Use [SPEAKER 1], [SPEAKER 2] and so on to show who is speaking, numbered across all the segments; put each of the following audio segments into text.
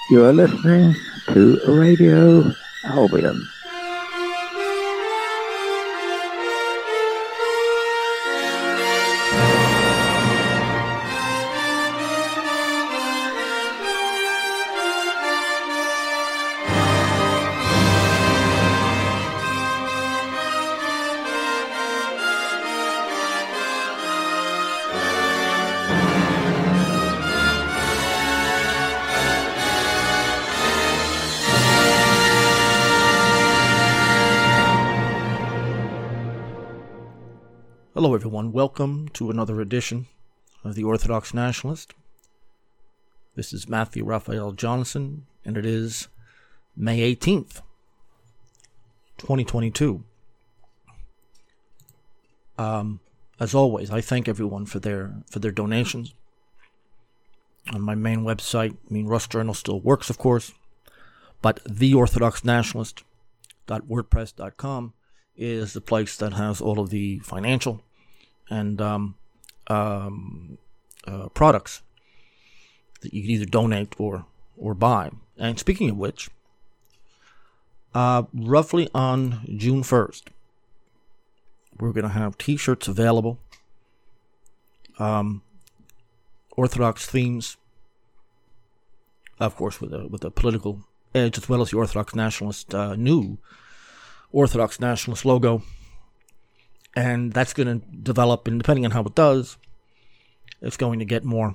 [SPEAKER 1] You are listening to Radio Albion.
[SPEAKER 2] Hello everyone, welcome to another edition of The Orthodox Nationalist. This is Matthew Raphael Johnson, and it is May 18th, 2022. As always, I thank everyone for their donations. On my main website, Rust Journal still works, of course, but theorthodoxnationalist.wordpress.com is the place that has all of the financial and products that you can either donate or buy. And speaking of which, roughly on June 1st, we're going to have t-shirts available, Orthodox themes, of course with a political edge, as well as the Orthodox Nationalist new Orthodox Nationalist logo. And that's going to develop, and depending on how it does, it's going to get more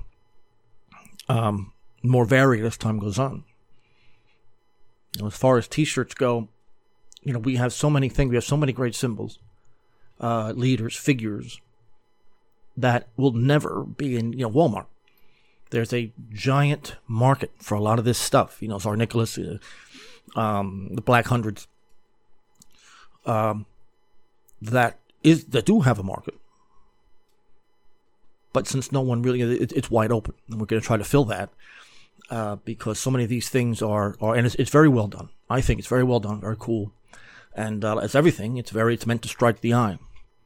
[SPEAKER 2] varied as time goes on. As far as t-shirts go, we have so many things, we have so many great symbols, leaders, figures, that will never be in Walmart. There's a giant market for a lot of this stuff. Tsar Nicholas, the Black Hundreds, that do have a market. But since no one really, it's wide open, and we're going to try to fill that because so many of these things are and it's very well done. I think it's very well done, very cool, and as everything, it's meant to strike the eye.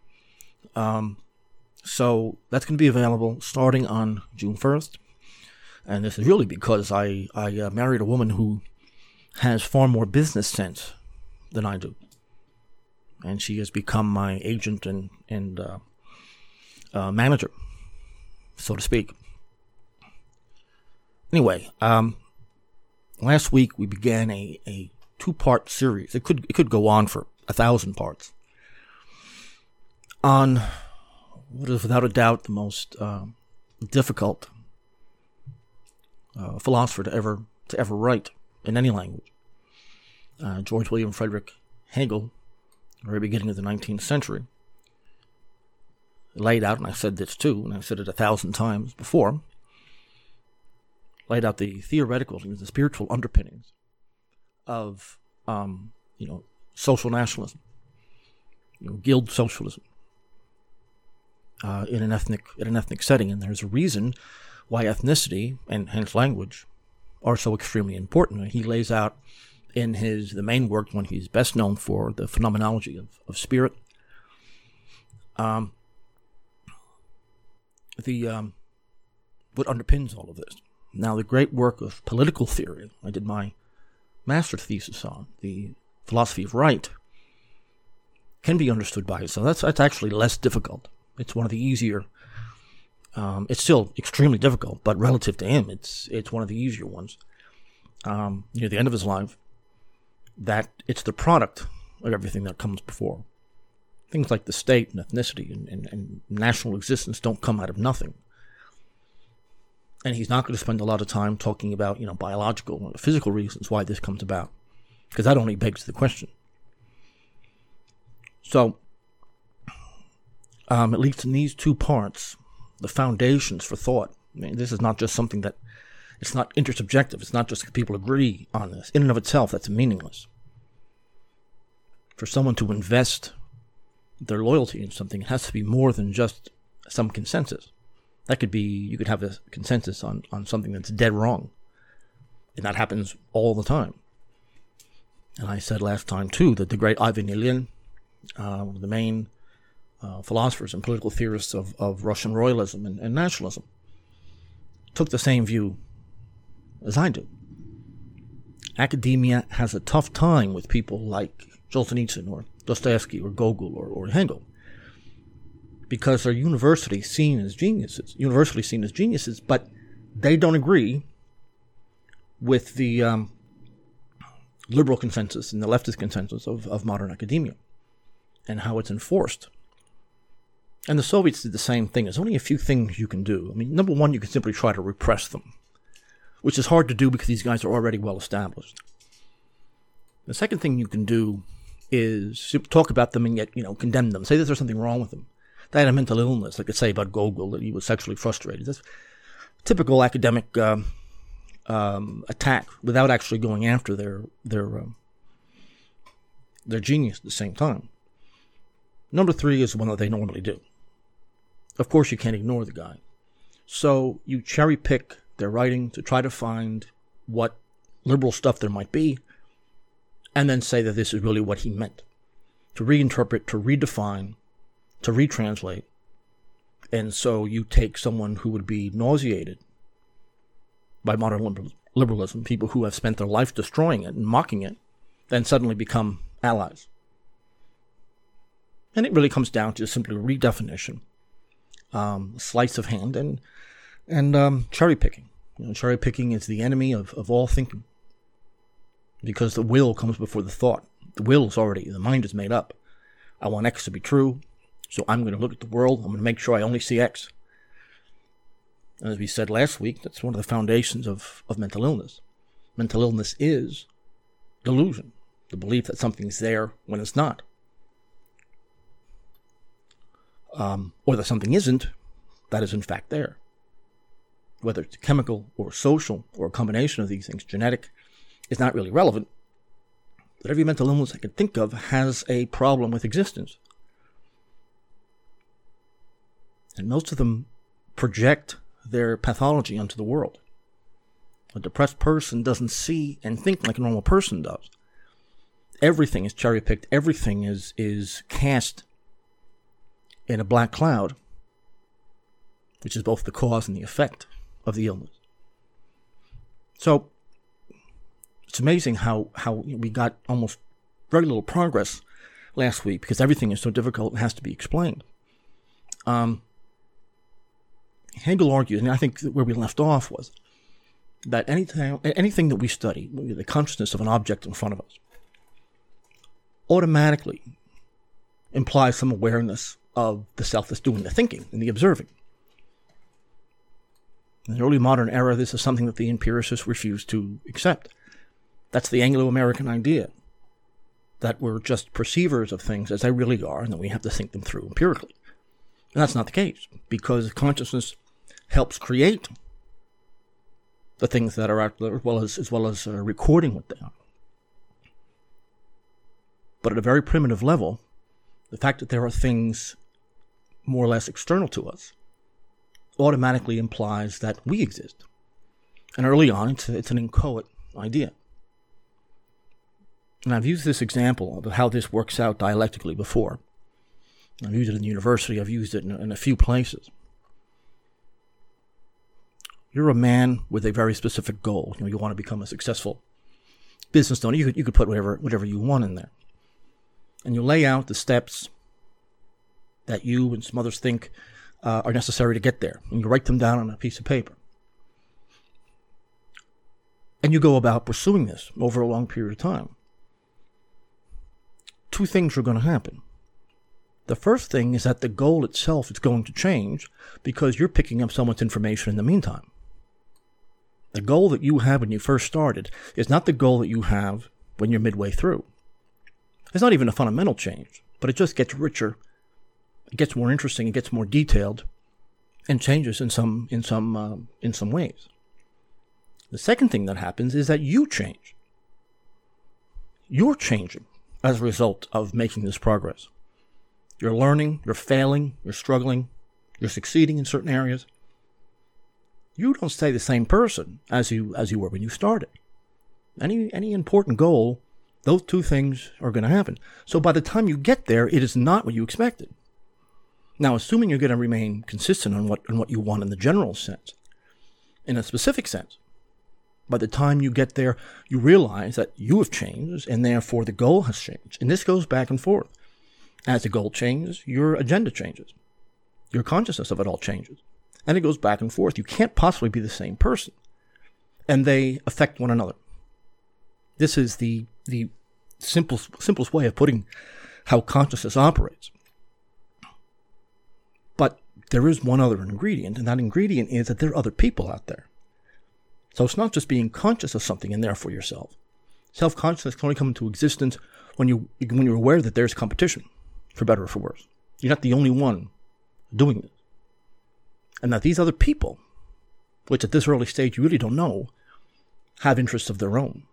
[SPEAKER 2] So that's going to be available starting on June 1st, and this is really because I married a woman who has far more business sense than I do. And she has become my agent and manager, so to speak. Anyway, last week we began a two-part series. It could go on for 1,000 parts on what is without a doubt the most difficult philosopher to ever write in any language. George William Frederick Hegel, very beginning of the 19th century, laid out, and I said this too, and I've said it 1,000 times before, laid out the theoretical and the spiritual underpinnings of, social nationalism, guild socialism, in an ethnic setting. And there's a reason why ethnicity and hence language are so extremely important. And he lays out in the main work, when he's best known for, the phenomenology of spirit, what underpins all of this. Now, the great work of political theory, I did my master's thesis on, the philosophy of right, can be understood by it. So that's actually less difficult. It's one of the easier. It's still extremely difficult, but relative to him, it's one of the easier ones. Near the end of his life, that it's the product of everything that comes before. Things like the state and ethnicity and national existence don't come out of nothing. And he's not going to spend a lot of time talking about, biological or physical reasons why this comes about, because that only begs the question. So, at least in these two parts, the foundations for thought. This is not just something that, it's not intersubjective. It's not just that people agree on this. In and of itself, that's meaningless. For someone to invest their loyalty in something, it has to be more than just some consensus. That could be, you could have a consensus on something that's dead wrong. And that happens all the time. And I said last time, too, that the great Ivan Ilyin, one of the main philosophers and political theorists of Russian royalism and nationalism, took the same view as I do. academia has a tough time with people like Solzhenitsyn or Dostoevsky or Gogol or Hegel, because they're universally seen as geniuses, but they don't agree with the liberal consensus and the leftist consensus of modern academia and how it's enforced. And the Soviets did the same thing. There's only a few things you can do. I mean, number one, you can simply try to repress them, which is hard to do because these guys are already well established. The second thing you can do is talk about them and yet, condemn them. Say that there's something wrong with them. They had a mental illness, like I say about Gogol, that he was sexually frustrated. That's typical academic attack without actually going after their genius at the same time. Number three is one that they normally do. Of course, you can't ignore the guy. So you cherry pick their writing to try to find what liberal stuff there might be, and then say that this is really what he meant. To reinterpret, to redefine, to retranslate. And so you take someone who would be nauseated by modern liberalism, people who have spent their life destroying it and mocking it, then suddenly become allies. And it really comes down to simply redefinition, sleight of hand, and cherry picking. Cherry picking is the enemy of all thinking, because the will comes before the thought. The mind is made up. I want X to be true, so I'm going to look at the world. I'm going to make sure I only see X. And as we said last week, that's one of the foundations of mental illness. Mental illness is delusion, the belief that something's there when it's not. Or that something isn't, that is in fact there. Whether it's chemical or social or a combination of these things, genetic, is not really relevant. But every mental illness I can think of has a problem with existence. And most of them project their pathology onto the world. A depressed person doesn't see and think like a normal person does. Everything is cherry-picked. Everything is cast in a black cloud, which is both the cause and the effect of the illness. So it's amazing how we got almost very little progress last week because everything is so difficult and has to be explained. Hegel argues, and I think where we left off was that anything that we study, the consciousness of an object in front of us, automatically implies some awareness of the self that's doing the thinking and the observing. In the early modern era, this is something that the empiricists refused to accept. That's the Anglo-American idea, that we're just perceivers of things as they really are, and that we have to think them through empirically. And that's not the case, because consciousness helps create the things that are out there, as well as recording what they are. But at a very primitive level, the fact that there are things more or less external to us automatically implies that we exist. And early on, it's an inchoate idea. And I've used this example of how this works out dialectically before. I've used it in the university. I've used it in a few places. You're a man with a very specific goal. You want to become a successful business owner. You could put whatever you want in there. And you lay out the steps that you and some others think are necessary to get there. And you write them down on a piece of paper. And you go about pursuing this over a long period of time. Two things are going to happen. The first thing is that the goal itself is going to change because you're picking up so much information in the meantime. The goal that you had when you first started is not the goal that you have when you're midway through. It's not even a fundamental change, but it just gets richer, it gets more interesting, it gets more detailed, and changes in some ways. The second thing that happens is that you change. You're changing as a result of making this progress. You're learning, you're failing, you're struggling, you're succeeding in certain areas. You don't stay the same person as you were when you started. Any important goal, those two things are going to happen. So by the time you get there, it is not what you expected. Now, assuming you're going to remain consistent on what you want in the general sense, in a specific sense, By the time you get there, you realize that you have changed, and therefore the goal has changed. And this goes back and forth. As the goal changes, your agenda changes. Your consciousness of it all changes. And it goes back and forth. You can't possibly be the same person. And they affect one another. This is the simplest way of putting how consciousness operates. But there is one other ingredient, and that ingredient is that there are other people out there. So it's not just being conscious of something and therefore yourself. Self-consciousness can only come into existence when you're aware that there's competition, for better or for worse. You're not the only one doing this. And that these other people, which at this early stage you really don't know, have interests of their own.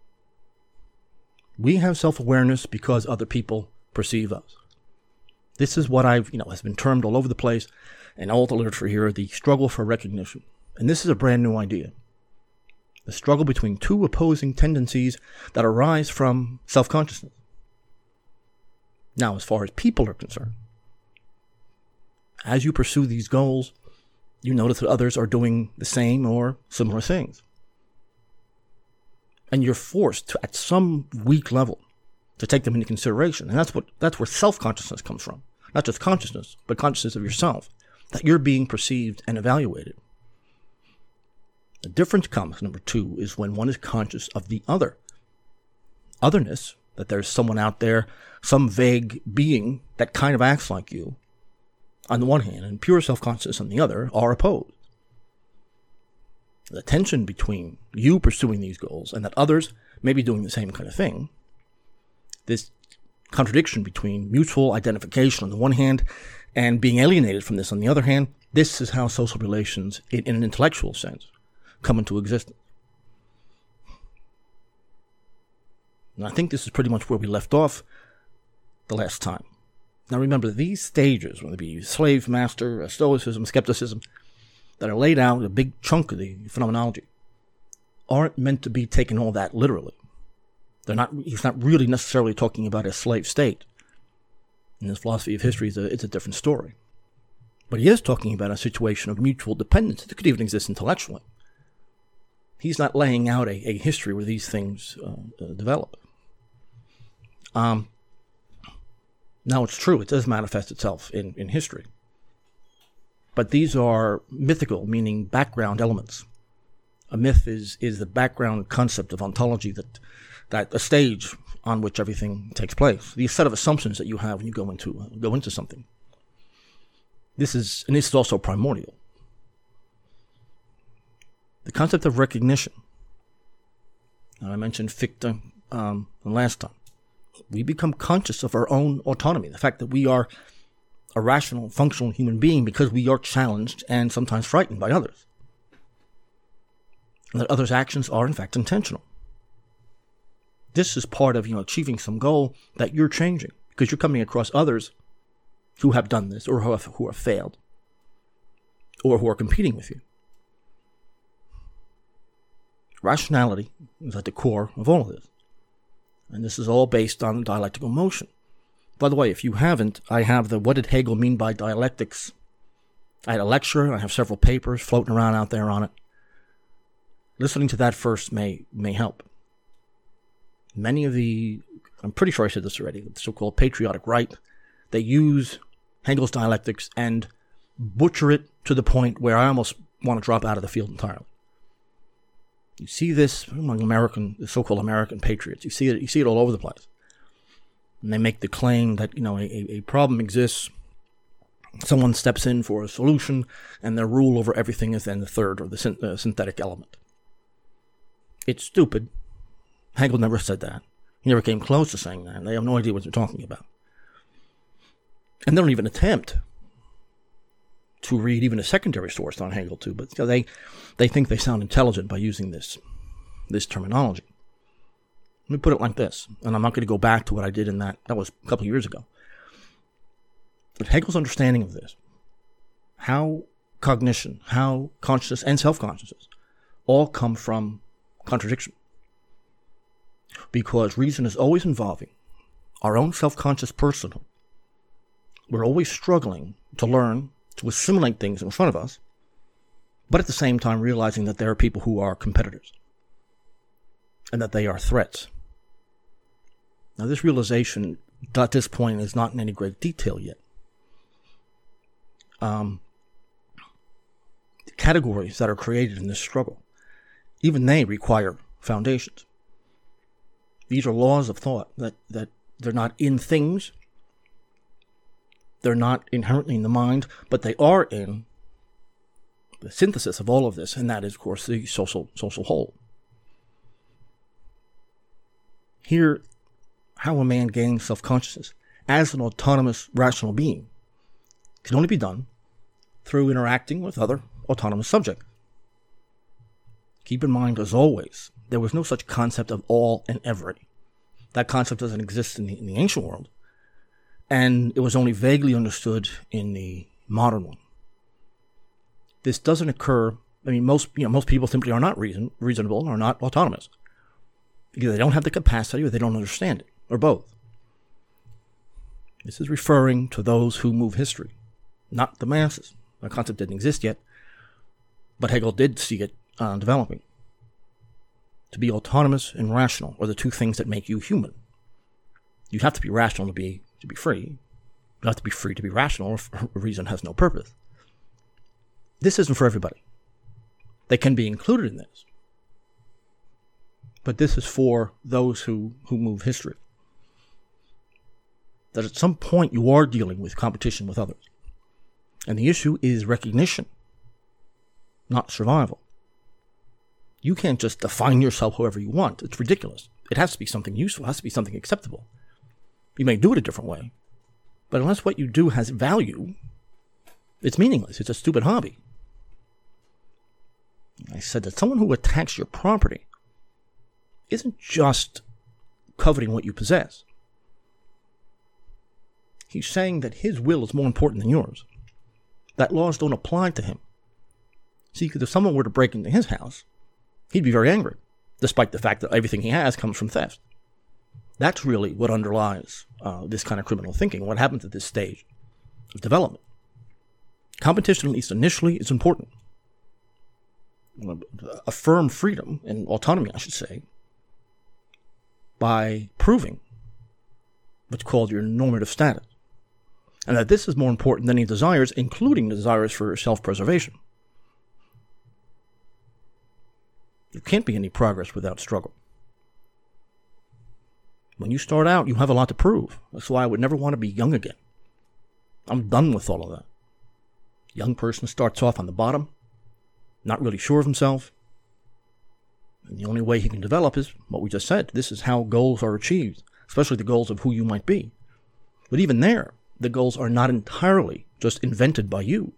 [SPEAKER 2] We have self-awareness because other people perceive us. This is what has been termed all over the place and all the literature here, the struggle for recognition. And this is a brand new idea. The struggle between two opposing tendencies that arise from self-consciousness. Now, as far as people are concerned, as you pursue these goals, you notice that others are doing the same or similar things. And you're forced to, at some weak level, to take them into consideration. And that's where self-consciousness comes from. Not just consciousness, but consciousness of yourself. That you're being perceived and evaluated. The difference comes, number two, is when one is conscious of the other. Otherness, that there's someone out there, some vague being that kind of acts like you, on the one hand, and pure self-consciousness on the other, are opposed. The tension between you pursuing these goals and that others may be doing the same kind of thing, this contradiction between mutual identification on the one hand and being alienated from this on the other hand, this is how social relations, in an intellectual sense, come into existence. And I think this is pretty much where we left off the last time. Now remember, these stages, whether it be slave, master, stoicism, skepticism, that are laid out, a big chunk of the phenomenology, aren't meant to be taken all that literally. He's not really necessarily talking about a slave state. In his philosophy of history, it's a different story. But he is talking about a situation of mutual dependence that could even exist intellectually. He's not laying out a history where these things develop. Now, it's true, it does manifest itself in history. But these are mythical, meaning background elements. A myth is the background concept of ontology, that a stage on which everything takes place. The set of assumptions that you have when you go into something. This is also primordial. The concept of recognition. Now, I mentioned Fichte last time. We become conscious of our own autonomy, the fact that we are a rational, functional human being because we are challenged and sometimes frightened by others. And that others' actions are, in fact, intentional. This is part of achieving some goal that you're changing because you're coming across others who have done this or who have failed or who are competing with you. Rationality is at the core of all of this. And this is all based on dialectical motion. By the way, if you haven't, I have the What Did Hegel Mean by Dialectics? I had a lecture, I have several papers floating around out there on it. Listening to that first may help. Many of I'm pretty sure I said this already, the so-called patriotic right, they use Hegel's dialectics and butcher it to the point where I almost want to drop out of the field entirely. You see this among the so-called American patriots. You see it all over the place. And they make the claim that, a problem exists, someone steps in for a solution, and their rule over everything is then the third, or the synthetic element. It's stupid. Hegel never said that. He never came close to saying that. They have no idea what they're talking about. And they don't even attempt to read even a secondary source on Hegel too, but they think they sound intelligent by using this terminology. Let me put it like this, and I'm not going to go back to what I did in that was a couple of years ago. But Hegel's understanding of this, how cognition, how consciousness and self-consciousness all come from contradiction. Because reason is always involving our own self-conscious personhood. We're always struggling to learn to assimilate things in front of us, but at the same time realizing that there are people who are competitors. and that they are threats. Now, this realization at this point is not in any great detail yet. The categories that are created in this struggle, even they require foundations. These are laws of thought that they're not in things, they're not inherently in the mind, but they are in the synthesis of all of this, and that is, of course, the social whole. Here, how a man gains self-consciousness as an autonomous, rational being can only be done through interacting with other autonomous subjects. Keep in mind, as always, there was no such concept of all and every. That concept doesn't exist in the ancient world, and it was only vaguely understood in the modern one. This doesn't occur. I mean, most people simply are not reasonable, are not autonomous. Either they don't have the capacity or they don't understand it, or both. This is referring to those who move history, not the masses. That concept didn't exist yet, but Hegel did see it developing. To be autonomous and rational are the two things that make you human. You have to be rational to be free. You have to be free to be rational, or reason has no purpose. This isn't for everybody. They can be included in this. But this is for those who move history. That at some point you are dealing with competition with others. And the issue is recognition, not survival. You can't just define yourself however you want. It's ridiculous. It has to be something useful. It has to be something acceptable. You may do it a different way, but unless what you do has value, it's meaningless. It's a stupid hobby. I said that someone who attacks your property isn't just coveting what you possess. He's saying that his will is more important than yours, that laws don't apply to him. See, because if someone were to break into his house, he'd be very angry, despite the fact that everything he has comes from theft. That's really what underlies this kind of criminal thinking, what happens at this stage of development. Competition, at least initially, is important. Affirm freedom and autonomy, I should say, by proving what's called your normative status. And that this is more important than any desires, including desires for self-preservation. There can't be any progress without struggle. When you start out, you have a lot to prove. That's why I would never want to be young again. I'm done with all of that. A young person starts off on the bottom, not really sure of himself. And the only way he can develop is what we just said. This is how goals are achieved, especially the goals of who you might be. But even there, the goals are not entirely just invented by you.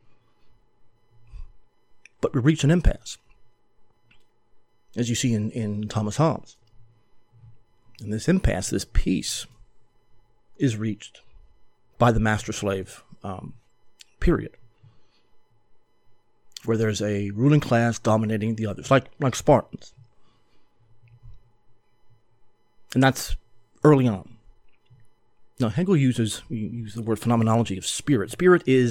[SPEAKER 2] But we reach an impasse, as you see in Thomas Hobbes. And this impasse, this peace, is reached by the master-slave period, where there's a ruling class dominating the others, like Spartans. And that's early on. Now, Hegel uses the word phenomenology of spirit. Spirit is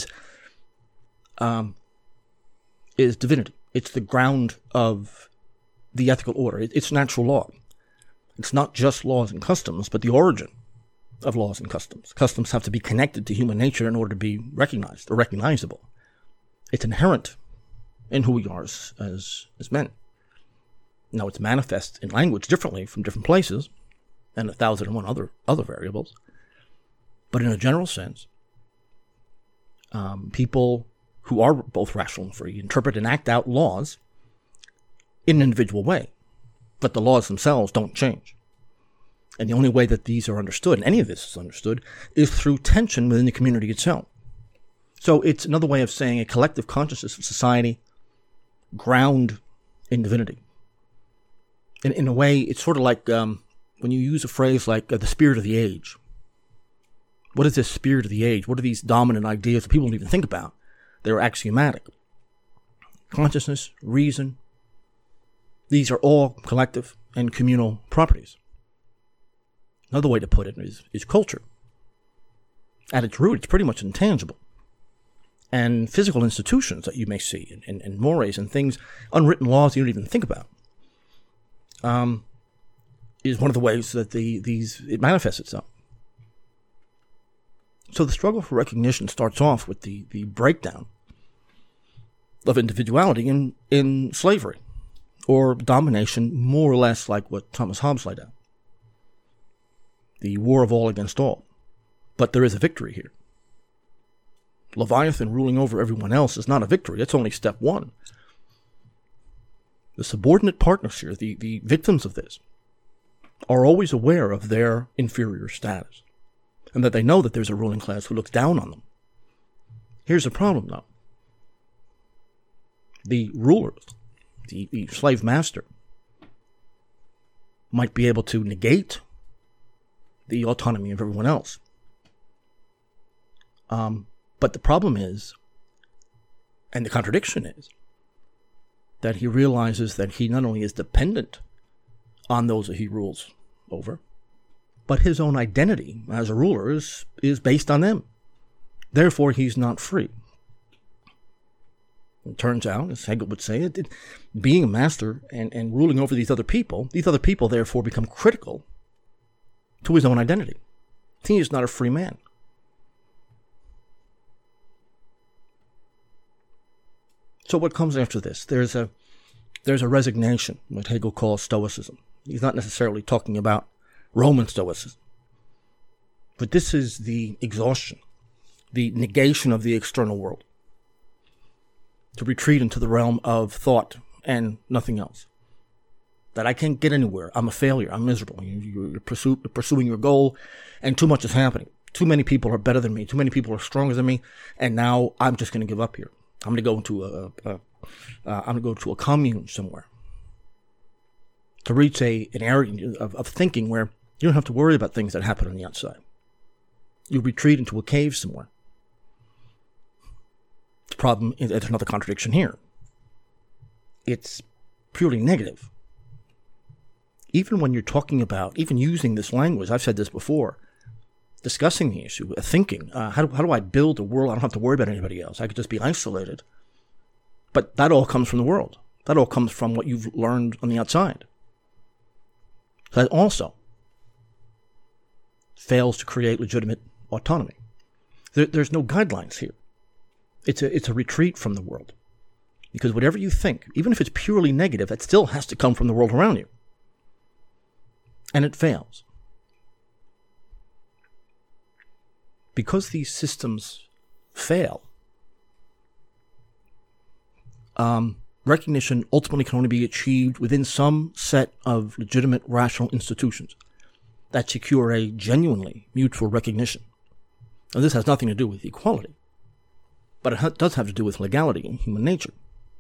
[SPEAKER 2] divinity. It's the ground of the ethical order. It's natural law. It's not just laws and customs, but the origin of laws and customs. Customs have to be connected to human nature in order to be recognized or recognizable. It's inherent in who we are as men. Now, it's manifest in language differently from different places, and 1,001 other variables. But in a general sense, people who are both rational and free interpret and act out laws in an individual way. But the laws themselves don't change. And the only way that these are understood, and any of this is understood, is through tension within the community itself. So it's another way of saying a collective consciousness of society ground in divinity. In a way, it's sort of like when you use a phrase like the spirit of the age. What is this spirit of the age? What are these dominant ideas that people don't even think about? They're axiomatic. Consciousness, reason, these are all collective and communal properties. Another way to put it is culture. At its root, it's pretty much intangible. And physical institutions that you may see, and mores and things, unwritten laws you don't even think about. is one of the ways that it manifests itself. So the struggle for recognition starts off with the breakdown of individuality in slavery, or domination, more or less like what Thomas Hobbes laid out. The war of all against all. But there is a victory here. Leviathan ruling over everyone else is not a victory. It's only step one. The subordinate partners here, the victims of this, are always aware of their inferior status, and that they know that there's a ruling class who looks down on them. Here's the problem, though. The rulers, the slave master, might be able to negate the autonomy of everyone else. But the problem is, and the contradiction is, that he realizes that he not only is dependent on those that he rules over, but his own identity as a ruler is based on them. Therefore, he's not free. It turns out, as Hegel would say, being a master and ruling over these other people therefore become critical to his own identity. He is not a free man. So what comes after this? There's a resignation, what Hegel calls Stoicism. He's not necessarily talking about Roman Stoicism. But this is the exhaustion, the negation of the external world, to retreat into the realm of thought and nothing else. That I can't get anywhere. I'm a failure. I'm miserable. You're pursuing your goal, and too much is happening. Too many people are better than me. Too many people are stronger than me, and now I'm just going to give up here. I'm going to go into a commune somewhere to reach an area of thinking where you don't have to worry about things that happen on the outside. You retreat into a cave somewhere. The problem is there's another contradiction here. It's purely negative. Even when you're talking about, even using this language, I've said this before, discussing the issue, thinking, how do I build a world? I don't have to worry about anybody else. I could just be isolated. But that all comes from the world. That all comes from what you've learned on the outside. That also fails to create legitimate autonomy. There's no guidelines here. It's a retreat from the world. Because whatever you think, even if it's purely negative, that still has to come from the world around you. And it fails. Because these systems fail, recognition ultimately can only be achieved within some set of legitimate rational institutions that secure a genuinely mutual recognition. Now, this has nothing to do with equality, but it does have to do with legality and human nature.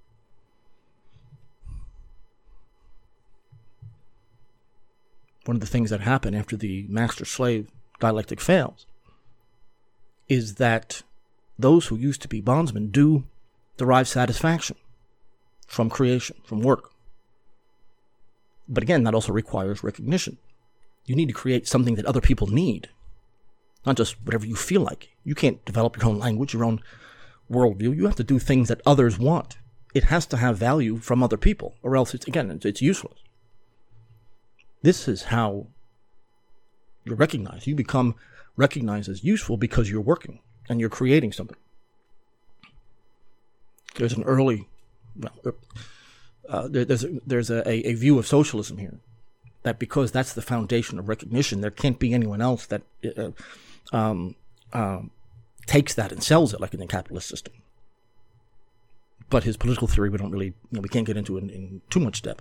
[SPEAKER 2] One of the things that happen after the master-slave dialectic fails is that those who used to be bondsmen do derive satisfaction from creation, from work. But again, that also requires recognition. You need to create something that other people need, not just whatever you feel like. You can't develop your own language, your own worldview. You have to do things that others want. It has to have value from other people, or else it's useless. This is how you're recognized. You become recognized as useful because you're working and you're creating something. There's an early, there's a view of socialism here, that because that's the foundation of recognition, there can't be anyone else that takes that and sells it like in the capitalist system. But his political theory, we don't really, we can't get into in too much depth.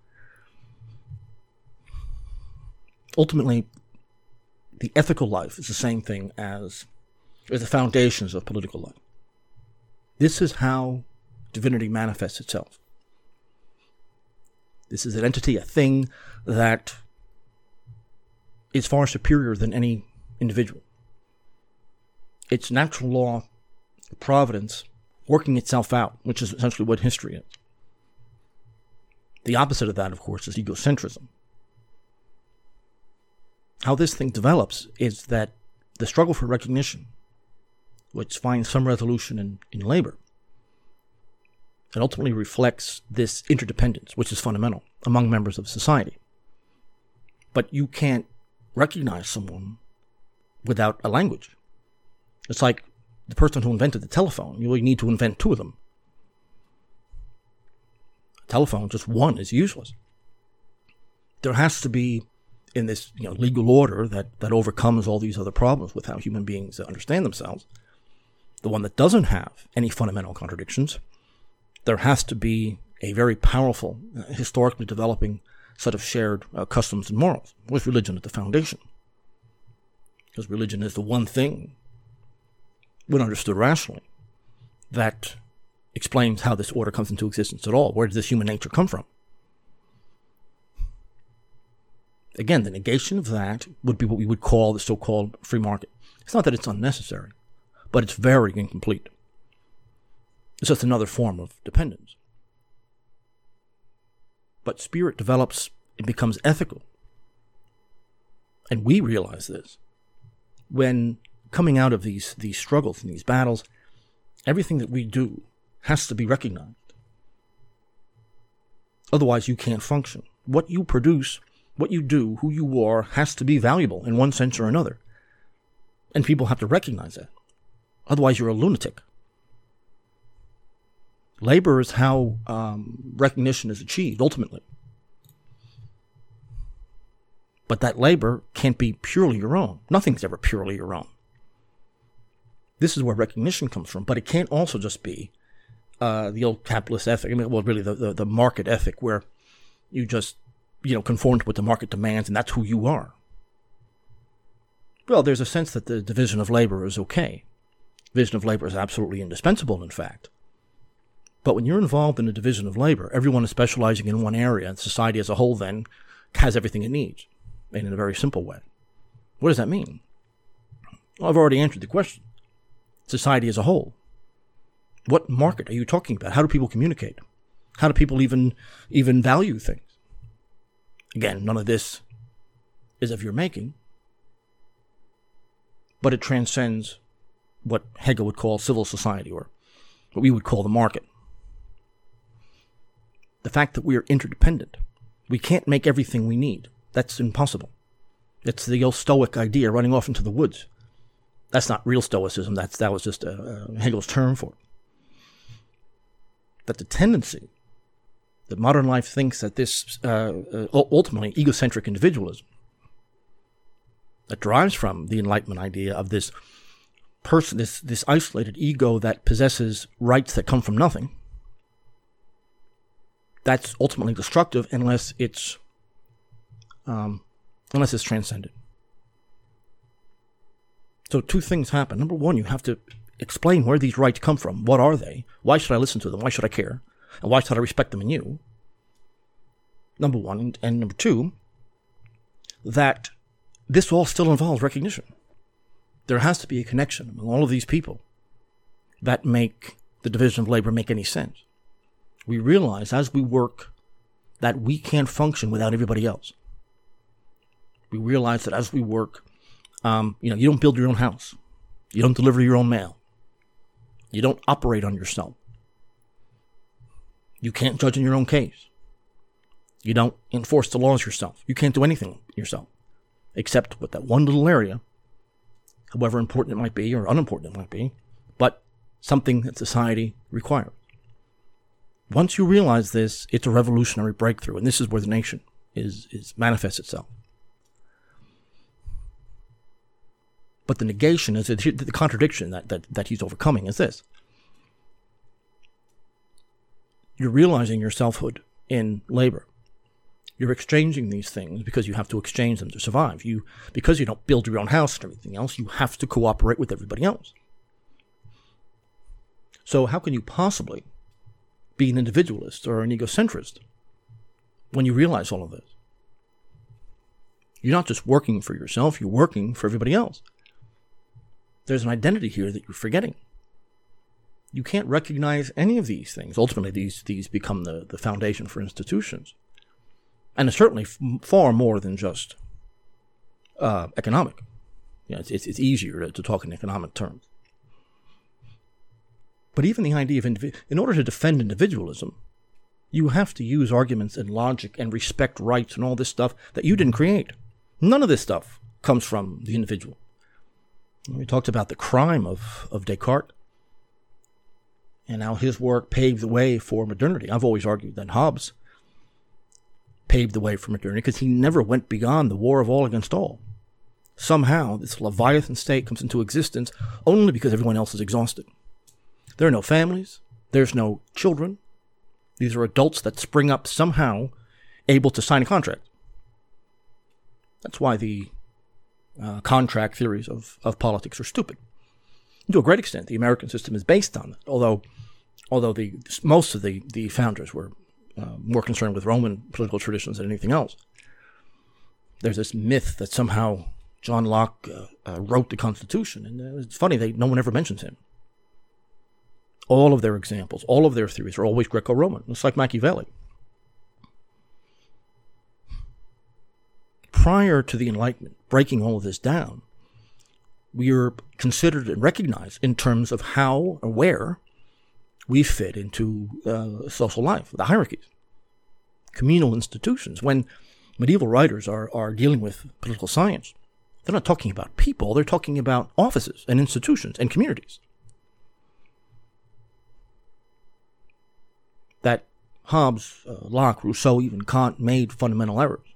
[SPEAKER 2] Ultimately, the ethical life is the same thing as the foundations of political life. This is how divinity manifests itself. This is an entity, a thing that is far superior than any individual. It's natural law, providence, working itself out, which is essentially what history is. The opposite of that, of course, is egocentrism. How this thing develops is that the struggle for recognition, which finds some resolution in labor, and ultimately reflects this interdependence, which is fundamental among members of society. But you can't recognize someone without a language. It's like the person who invented the telephone. You really need to invent two of them. A telephone, just one, is useless. There has to be, in this legal order that overcomes all these other problems with how human beings understand themselves, the one that doesn't have any fundamental contradictions, there has to be a very powerful, historically developing set of shared customs and morals, with religion at the foundation. Because religion is the one thing, when understood rationally, that explains how this order comes into existence at all. Where does this human nature come from? Again, the negation of that would be what we would call the so-called free market. It's not that it's unnecessary, but it's very incomplete. It's just another form of dependence. But spirit develops, it becomes ethical. And we realize this. When coming out of these struggles and these battles, everything that we do has to be recognized. Otherwise, you can't function. What you produce, what you do, who you are, has to be valuable in one sense or another. And people have to recognize that. Otherwise, you're a lunatic. Labor is how recognition is achieved, ultimately. But that labor can't be purely your own. Nothing's ever purely your own. This is where recognition comes from. But it can't also just be the old capitalist ethic. Really the market ethic, where you just conform to what the market demands, and that's who you are. Well, there's a sense that the division of labor is okay. Division of labor is absolutely indispensable, in fact. But when you're involved in a division of labor, everyone is specializing in one area, and society as a whole then has everything it needs, and in a very simple way. What does that mean? Well, I've already answered the question. Society as a whole. What market are you talking about? How do people communicate? How do people even value things? Again, none of this is of your making, but it transcends what Hegel would call civil society, or what we would call the market. The fact that we are interdependent. We can't make everything we need. That's impossible. It's the old Stoic idea, running off into the woods. That's not real Stoicism. That was just Hegel's term for it. That the tendency that modern life thinks that this ultimately egocentric individualism that derives from the Enlightenment idea of this person, this isolated ego that possesses rights that come from nothing, that's ultimately destructive unless it's transcended. So two things happen. Number one, you have to explain where these rights come from. What are they? Why should I listen to them? Why should I care? And why should I respect them in you? Number one. And number two, that this all still involves recognition. There has to be a connection among all of these people that make the division of labor make any sense. We realize as we work that we can't function without everybody else. We realize that as we work, you don't build your own house. You don't deliver your own mail. You don't operate on yourself. You can't judge in your own case. You don't enforce the laws yourself. You can't do anything yourself, except with that one little area, however important it might be or unimportant it might be, but something that society requires. Once you realize this, it's a revolutionary breakthrough, and this is where the nation manifests itself. But the negation is the contradiction that he's overcoming is this. You're realizing your selfhood in labor. You're exchanging these things because you have to exchange them to survive. Because you don't build your own house and everything else, you have to cooperate with everybody else. So how can you possibly be an individualist or an egocentrist when you realize all of this? You're not just working for yourself, you're working for everybody else. There's an identity here that you're forgetting. You can't recognize any of these things. Ultimately, these become the foundation for institutions. And it's certainly far more than just economic. It's easier to talk in economic terms. But even the idea of in order to defend individualism, you have to use arguments and logic and respect rights and all this stuff that you didn't create. None of this stuff comes from the individual. We talked about the crime of Descartes and how his work paved the way for modernity. I've always argued that Hobbes paved the way for modernity because he never went beyond the war of all against all. Somehow, this Leviathan state comes into existence only because everyone else is exhausted. There are no families. There's no children. These are adults that spring up somehow able to sign a contract. That's why the contract theories of politics are stupid. To a great extent, the American system is based on that, although most of the founders were more concerned with Roman political traditions than anything else. There's this myth that somehow John Locke wrote the Constitution, and it's funny, no one ever mentions him. All of their examples, all of their theories are always Greco-Roman. It's like Machiavelli. Prior to the Enlightenment, breaking all of this down, we are considered and recognized in terms of how or where we fit into social life, the hierarchies, communal institutions. When medieval writers are dealing with political science, they're not talking about people, they're talking about offices and institutions and communities. That Hobbes, Locke, Rousseau, even Kant made fundamental errors.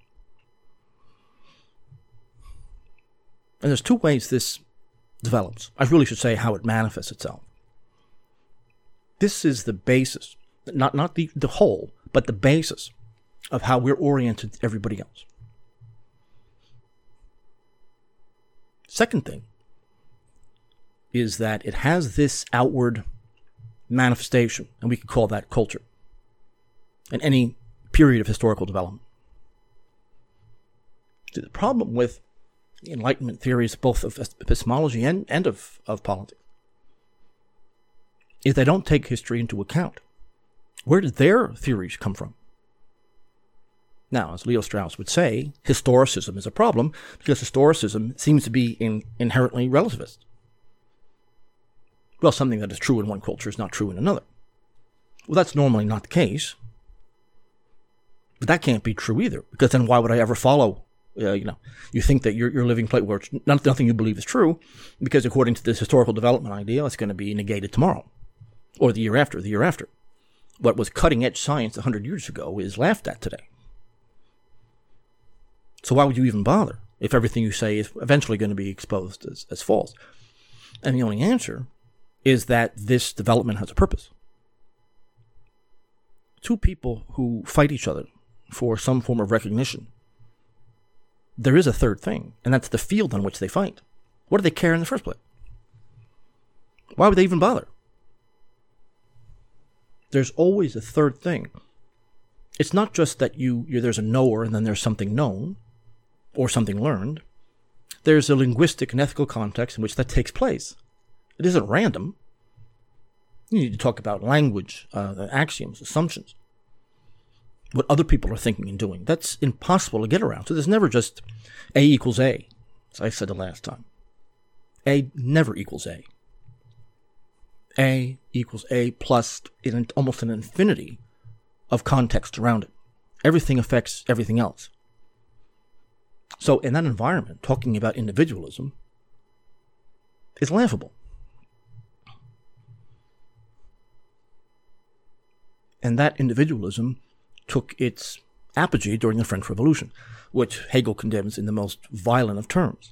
[SPEAKER 2] And there's two ways this develops. I really should say how it manifests itself. This is the basis, not the whole, but the basis of how we're oriented to everybody else. Second thing is that it has this outward manifestation, and we could call that culture, in any period of historical development. The problem with the Enlightenment theories, both of epistemology and of politics, is they don't take history into account. Where did their theories come from? Now, as Leo Strauss would say, historicism is a problem because historicism seems to be inherently relativist. Well, something that is true in one culture is not true in another. Well, that's normally not the case. But that can't be true either, because then why would I ever follow? You think that you're living place where nothing you believe is true, because according to this historical development idea, it's going to be negated tomorrow, or the year after, the year after. What was cutting-edge science 100 years ago is laughed at today. So why would you even bother if everything you say is eventually going to be exposed as false? And the only answer is that this development has a purpose. Two people who fight each other for some form of recognition, there is a third thing, and that's the field on which they fight. What do they care in the first place? Why would they even bother? There's always a third thing. It's not just that there's a knower and then there's something known or something learned. There's a linguistic and ethical context in which that takes place. It isn't random. You need to talk about language, axioms, assumptions, what other people are thinking and doing. That's impossible to get around. So there's never just A equals A, as I said the last time. A never equals A. A equals A plus almost an infinity of context around it. Everything affects everything else. So in that environment, talking about individualism is laughable. And that individualism took its apogee during the French Revolution, which Hegel condemns in the most violent of terms.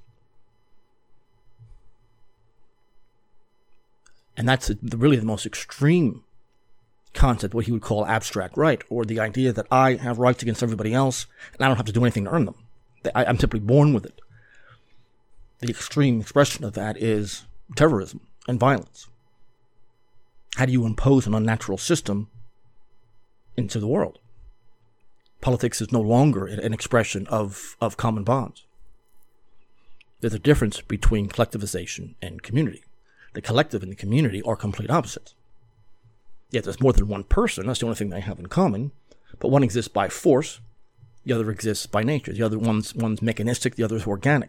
[SPEAKER 2] And that's really the most extreme concept, what he would call abstract right, or the idea that I have rights against everybody else, and I don't have to do anything to earn them. I'm simply born with it. The extreme expression of that is terrorism and violence. How do you impose an unnatural system into the world? Politics is no longer an expression of common bonds. There's a difference between collectivization and community. The collective and the community are complete opposites. Yet there's more than one person, that's the only thing they have in common, but one exists by force, the other exists by nature. The other one's mechanistic, the other is organic.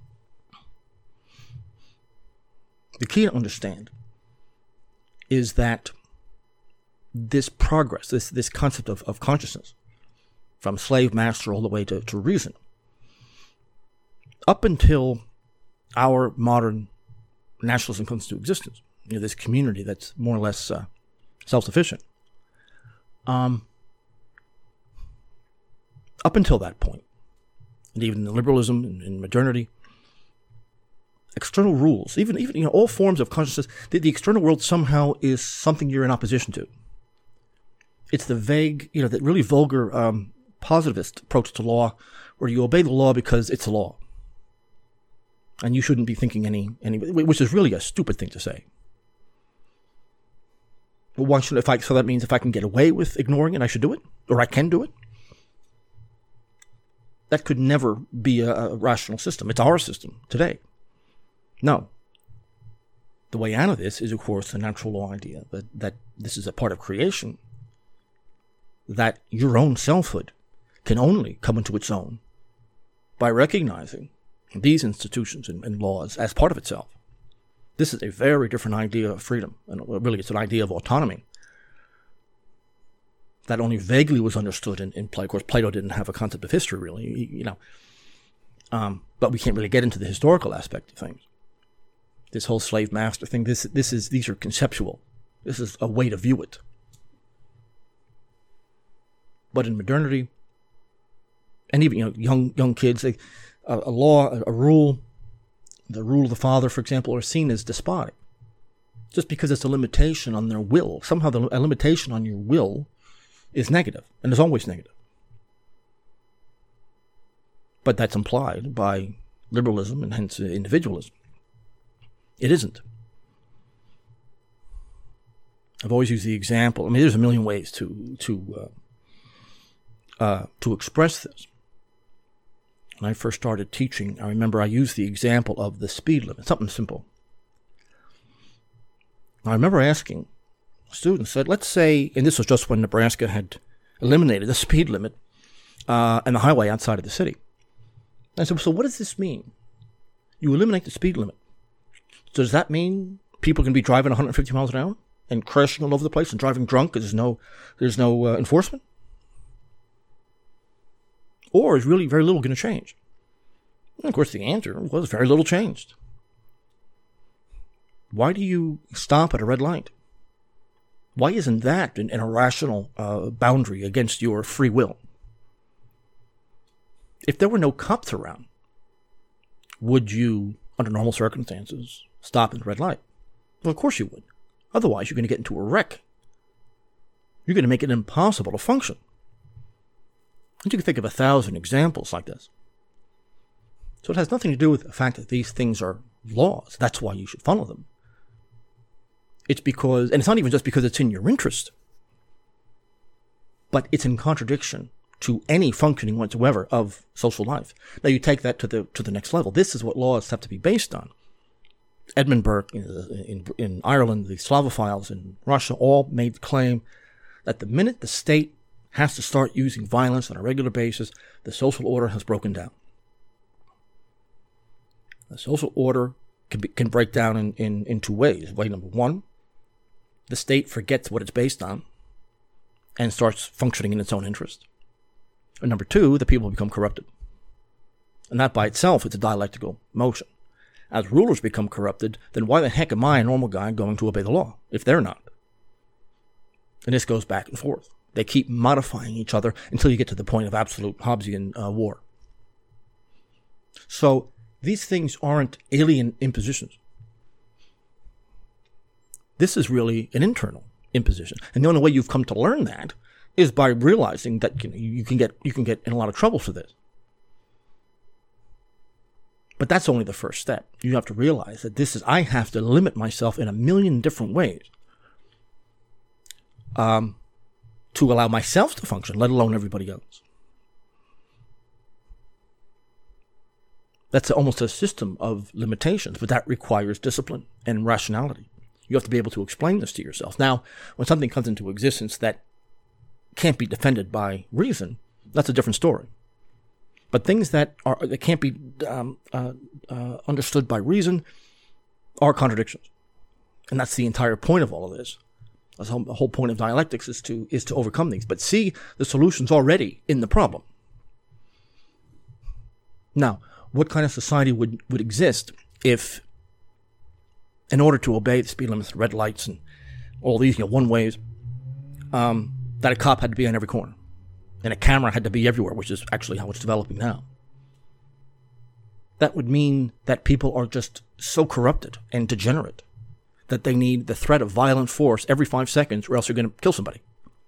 [SPEAKER 2] The key to understand is that this progress, this concept of consciousness, from slave master all the way to reason, up until our modern nationalism comes to existence, this community that's more or less self-sufficient, up until that point, and even in liberalism and in modernity, external rules, even all forms of consciousness, the external world somehow is something you're in opposition to. It's the vague, that really vulgar positivist approach to law, where you obey the law because it's a law, and you shouldn't be thinking any, which is really a stupid thing to say. But why should so that means if I can get away with ignoring it, I should do it, or I can do it. That could never be a rational system. It's our system today. No. The way out of this is, of course, the natural law idea that this is a part of creation, that your own selfhood can only come into its own by recognizing these institutions and laws as part of itself. This is a very different idea of freedom, and really it's an idea of autonomy that only vaguely was understood in Plato. Of course, Plato didn't have a concept of history, really, but we can't really get into the historical aspect of things. This whole slave-master thing, these are conceptual. This is a way to view it. But in modernity, and even young kids, a law, a rule, the rule of the father, for example, are seen as despotic, just because it's a limitation on their will. Somehow, a limitation on your will is negative, and is always negative. But that's implied by liberalism and hence individualism. It isn't. I've always used the example. There's a million ways to express this. When I first started teaching, I remember I used the example of the speed limit, something simple. I remember asking students, let's say, and this was just when Nebraska had eliminated the speed limit and the highway outside of the city. I said, so what does this mean? You eliminate the speed limit. So does that mean people can be driving 150 miles an hour and crashing all over the place and driving drunk because there's no enforcement? Or is really very little going to change? And of course, the answer was very little changed. Why do you stop at a red light? Why isn't that an irrational boundary against your free will? If there were no cops around, would you, under normal circumstances, stop at the red light? Well, of course you would. Otherwise, you're going to get into a wreck. You're going to make it impossible to function. And you can think of 1,000 examples like this. So it has nothing to do with the fact that these things are laws. That's why you should follow them. It's because, and it's not even just because it's in your interest, but it's in contradiction to any functioning whatsoever of social life. Now you take that to the next level. This is what laws have to be based on. Edmund Burke in Ireland, the Slavophiles in Russia all made the claim that the minute the state has to start using violence on a regular basis, the social order has broken down. The social order can break down in two ways. Way number one, the state forgets what it's based on and starts functioning in its own interest. And number two, the people become corrupted. And that by itself is a dialectical motion. As rulers become corrupted, then why the heck am I, a normal guy, going to obey the law if they're not? And this goes back and forth. They keep modifying each other until you get to the point of absolute Hobbesian war. So these things aren't alien impositions. This is really an internal imposition. And the only way you've come to learn that is by realizing that you can get in a lot of trouble for this. But that's only the first step. You have to realize that I have to limit myself in a million different ways to allow myself to function, let alone everybody else. That's almost a system of limitations, but that requires discipline and rationality. You have to be able to explain this to yourself. Now, when something comes into existence that can't be defended by reason, that's a different story. But things that can't be understood by reason are contradictions, and that's the entire point of all of this. The whole point of dialectics is to overcome these, but see the solutions already in the problem. Now, what kind of society would exist if, in order to obey the speed limits, the red lights, and all these one-ways, that a cop had to be on every corner, and a camera had to be everywhere, which is actually how it's developing now. That would mean that people are just so corrupted and degenerate that they need the threat of violent force every 5 seconds, or else you're going to kill somebody.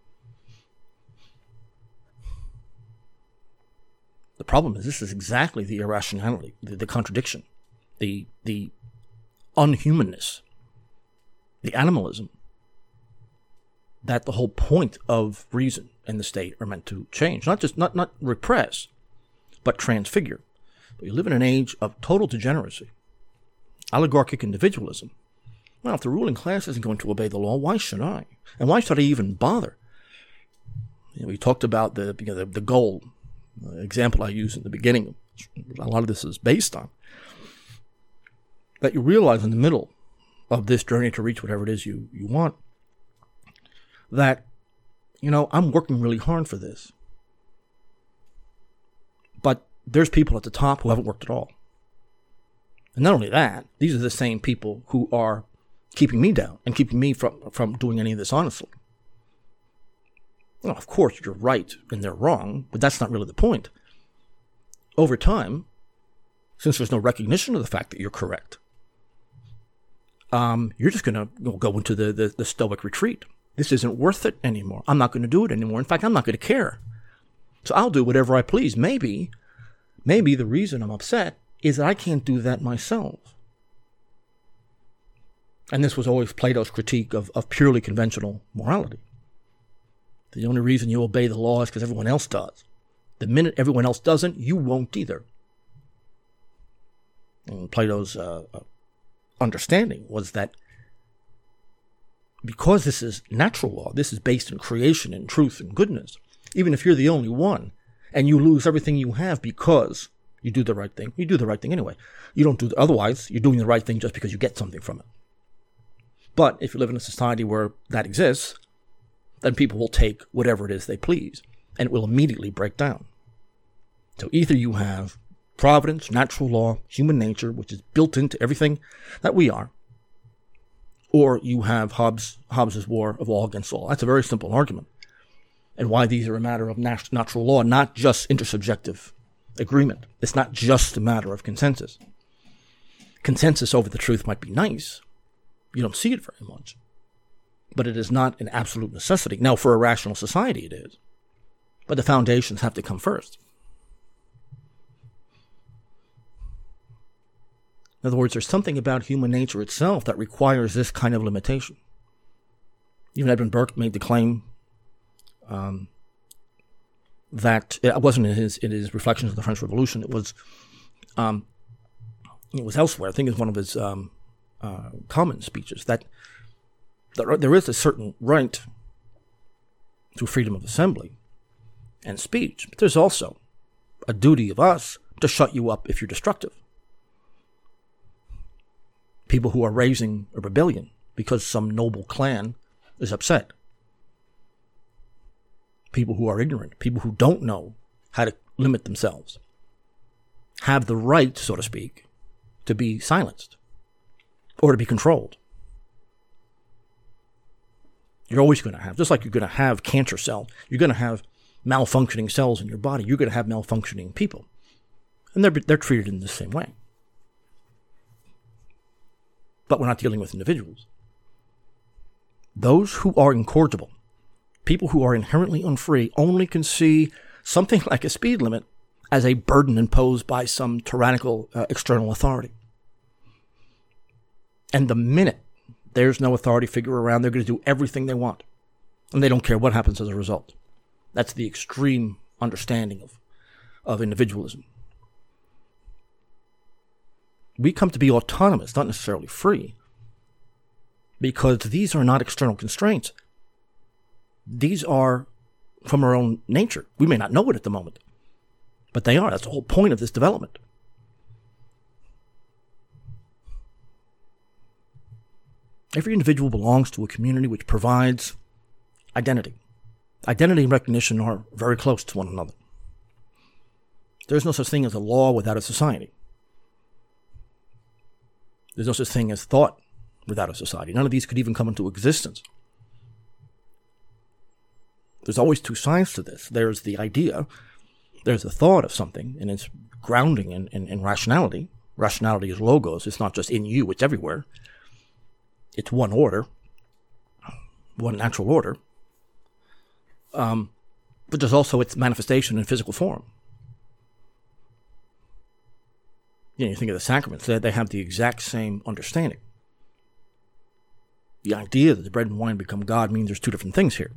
[SPEAKER 2] The problem is this is exactly the irrationality, the contradiction, the unhumanness, the animalism that the whole point of reason and the state are meant to change. Not repress, but transfigure. But you live in an age of total degeneracy, oligarchic individualism. Well, if the ruling class isn't going to obey the law, why should I? And why should I even bother? We talked about the goal example I used in the beginning. A lot of this is based on that you realize in the middle of this journey to reach whatever it is you want, that, I'm working really hard for this. But there's people at the top who haven't worked at all. And not only that, these are the same people who are keeping me down and keeping me from doing any of this honestly. Well, of course, you're right and they're wrong, but that's not really the point. Over time, since there's no recognition of the fact that you're correct, you're just going to go into the stoic retreat. This isn't worth it anymore. I'm not going to do it anymore. In fact, I'm not going to care. So I'll do whatever I please. Maybe the reason I'm upset is that I can't do that myself. And this was always Plato's critique of purely conventional morality. The only reason you obey the law is because everyone else does. The minute everyone else doesn't, you won't either. And Plato's understanding was that because this is natural law, this is based in creation and truth and goodness, even if you're the only one and you lose everything you have because you do the right thing, you do the right thing anyway. You don't do otherwise, you're doing the right thing just because you get something from it. But if you live in a society where that exists, then people will take whatever it is they please, and it will immediately break down. So either you have providence, natural law, human nature, which is built into everything that we are, or you have Hobbes's war of all against all. That's a very simple argument. And why these are a matter of natural law, not just intersubjective agreement. It's not just a matter of consensus. Consensus over the truth might be nice. You don't see it very much. But it is not an absolute necessity. Now, for a rational society, it is. But the foundations have to come first. In other words, there's something about human nature itself that requires this kind of limitation. Even Edmund Burke made the claim that it wasn't in his reflections of the French Revolution. It was elsewhere. I think it's one of his common speeches that there is a certain right to freedom of assembly and speech, but there's also a duty of us to shut you up if you're destructive. People who are raising a rebellion because some noble clan is upset. People who are ignorant, people who don't know how to limit themselves, have the right, so to speak, to be silenced or to be controlled. You're always going to have, just like you're going to have cancer cells, you're going to have malfunctioning cells in your body, you're going to have malfunctioning people. And they're treated in the same way. But we're not dealing with individuals. Those who are incorrigible, people who are inherently unfree, only can see something like a speed limit as a burden imposed by some tyrannical external authority. And the minute there's no authority figure around, they're going to do everything they want. And they don't care what happens as a result. That's the extreme understanding of individualism. We come to be autonomous, not necessarily free, because these are not external constraints. These are from our own nature. We may not know it at the moment, but they are. That's the whole point of this development. Every individual belongs to a community which provides identity. Identity and recognition are very close to one another. There's no such thing as a law without a society. There's no such thing as thought without a society. None of these could even come into existence. There's always two sides to this. There's the idea, there's the thought of something, and it's grounding in rationality. Rationality is logos. It's not just in you, it's everywhere. It's one order, one natural order. But there's also its manifestation in physical form. You think of the sacraments, they have the exact same understanding. The idea that the bread and wine become God means there's two different things here.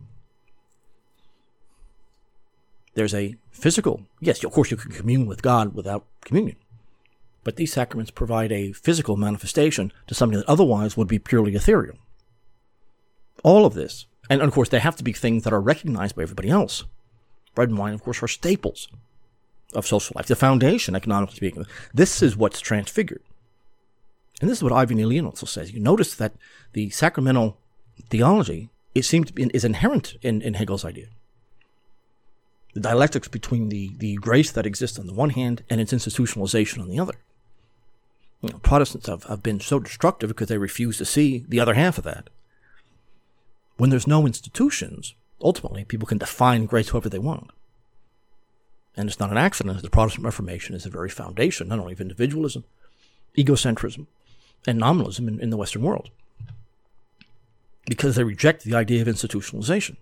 [SPEAKER 2] There's a physical, yes, of course you can commune with God without communion. But these sacraments provide a physical manifestation to something that otherwise would be purely ethereal. All of this, and of course they have to be things that are recognized by everybody else. Bread and wine, of course, are staples of social life, the foundation, economically speaking. This is what's transfigured. And this is what Ivy Neillian also says. You notice that the sacramental theology, it seems to be, is inherent in Hegel's idea. The dialectics between the grace that exists on the one hand and its institutionalization on the other. Protestants have been so destructive because they refuse to see the other half of that. When there's no institutions, ultimately people can define grace however they want. And it's not an accident that the Protestant Reformation is the very foundation, not only of individualism, egocentrism, and nominalism in the Western world. Because they reject the idea of institutionalization.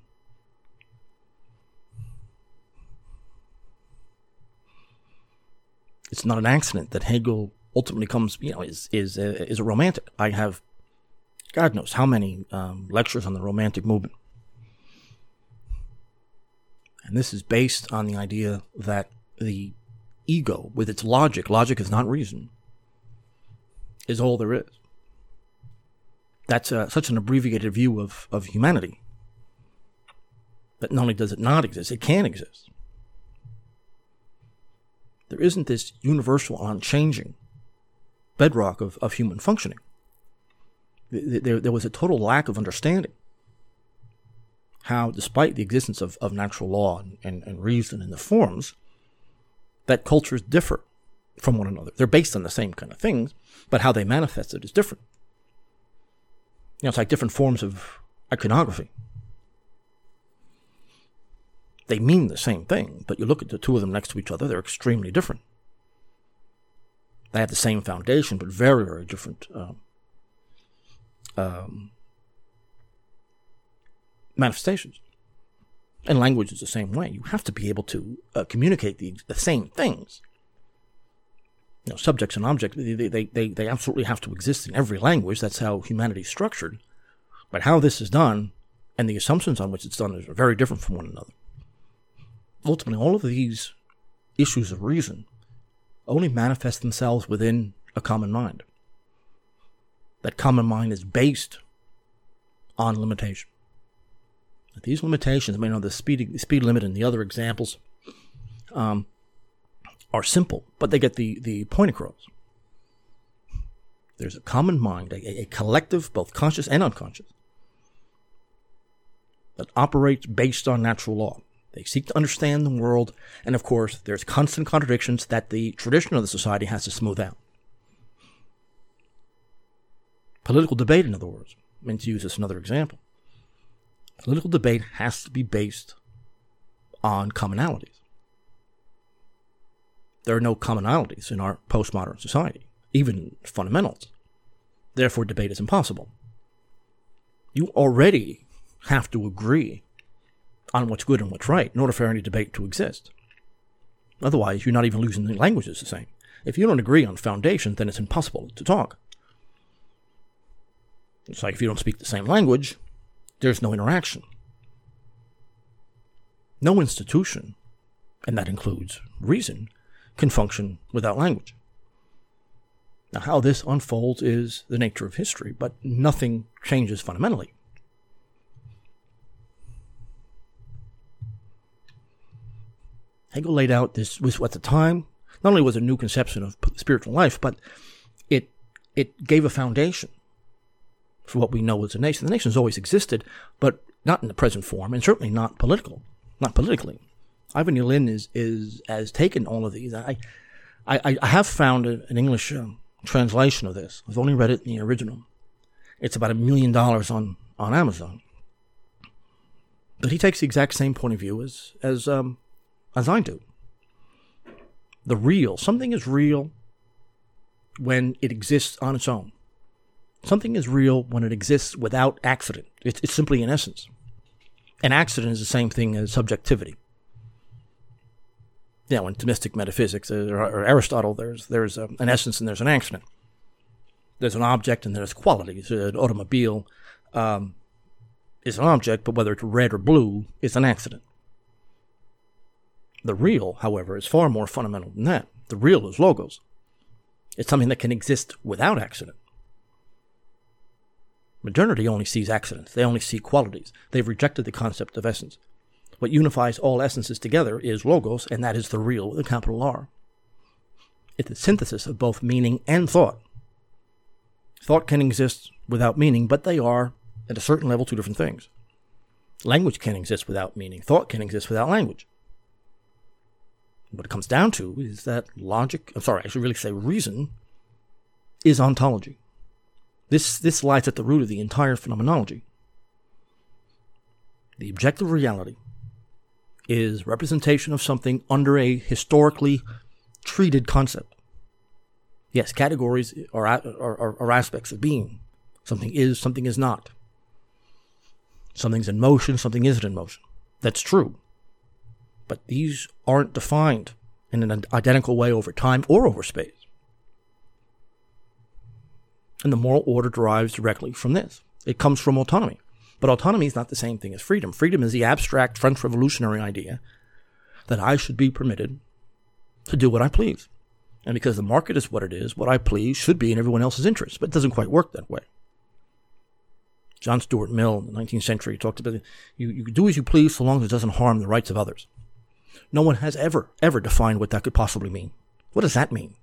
[SPEAKER 2] It's not an accident that Hegel ultimately comes, is a romantic. I have, God knows how many lectures on the romantic movement. And this is based on the idea that the ego, with its logic is not reason, is all there is. That's such an abbreviated view of humanity. That not only does it not exist, it can exist. There isn't this universal, unchanging bedrock of human functioning. There was a total lack of understanding how, despite the existence of natural law and reason and the forms, that cultures differ from one another. They're based on the same kind of things, but how they manifest it is different. It's like different forms of iconography. They mean the same thing, but you look at the two of them next to each other, they're extremely different. They have the same foundation, but very, very different manifestations. And language is the same way. You have to be able to communicate the same things. Subjects and objects, they absolutely have to exist in every language. That's how humanity is structured. But how this is done, and the assumptions on which it's done, are very different from one another. Ultimately, all of these issues of reason only manifest themselves within a common mind. That common mind is based on limitation. These limitations, the speed limit and the other examples are simple, but they get the point across. There's a common mind, a collective, both conscious and unconscious, that operates based on natural law. They seek to understand the world, and of course, there's constant contradictions that the tradition of the society has to smooth out. Political debate, in other words, to use this another example. Political debate has to be based on commonalities. There are no commonalities in our postmodern society, even fundamentals. Therefore, debate is impossible. You already have to agree on what's good and what's right in order for any debate to exist. Otherwise, you're not even losing the languages the same. If you don't agree on foundation, then it's impossible to talk. It's like if you don't speak the same language, there's no interaction. No institution, and that includes reason, can function without language. Now, how this unfolds is the nature of history, but nothing changes fundamentally. Hegel laid out this, was at the time, not only was it a new conception of spiritual life, but it gave a foundation for what we know as a nation. The nation has always existed, but not in the present form, and certainly not politically. Ivan Ilyin has taken all of these. I have found an English translation of this. I've only read it in the original. It's about $1 million on Amazon. But he takes the exact same point of view as I do. The real. Something is real when it exists on its own. Something is real when it exists without accident. It's simply an essence. An accident is the same thing as subjectivity. In Thomistic metaphysics, or Aristotle, there's an essence and there's an accident. There's an object and there's qualities. An automobile is an object, but whether it's red or blue is an accident. The real, however, is far more fundamental than that. The real is logos. It's something that can exist without accident. Modernity only sees accidents. They only see qualities. They've rejected the concept of essence. What unifies all essences together is logos, and that is the real with a capital R. It's the synthesis of both meaning and thought. Thought can exist without meaning, but they are, at a certain level, two different things. Language can exist without meaning. Thought can exist without language. What it comes down to is that reason is ontology. This lies at the root of the entire phenomenology. The objective reality is representation of something under a historically treated concept. Yes, categories are aspects of being. Something is, something is not. Something's in motion, something isn't in motion. That's true. But these aren't defined in an identical way over time or over space. And the moral order derives directly from this. It comes from autonomy. But autonomy is not the same thing as freedom. Freedom is the abstract French revolutionary idea that I should be permitted to do what I please. And because the market is what it is, what I please should be in everyone else's interest. But it doesn't quite work that way. John Stuart Mill in the 19th century talked about you do as you please so long as it doesn't harm the rights of others. No one has ever defined what that could possibly mean. What does that mean?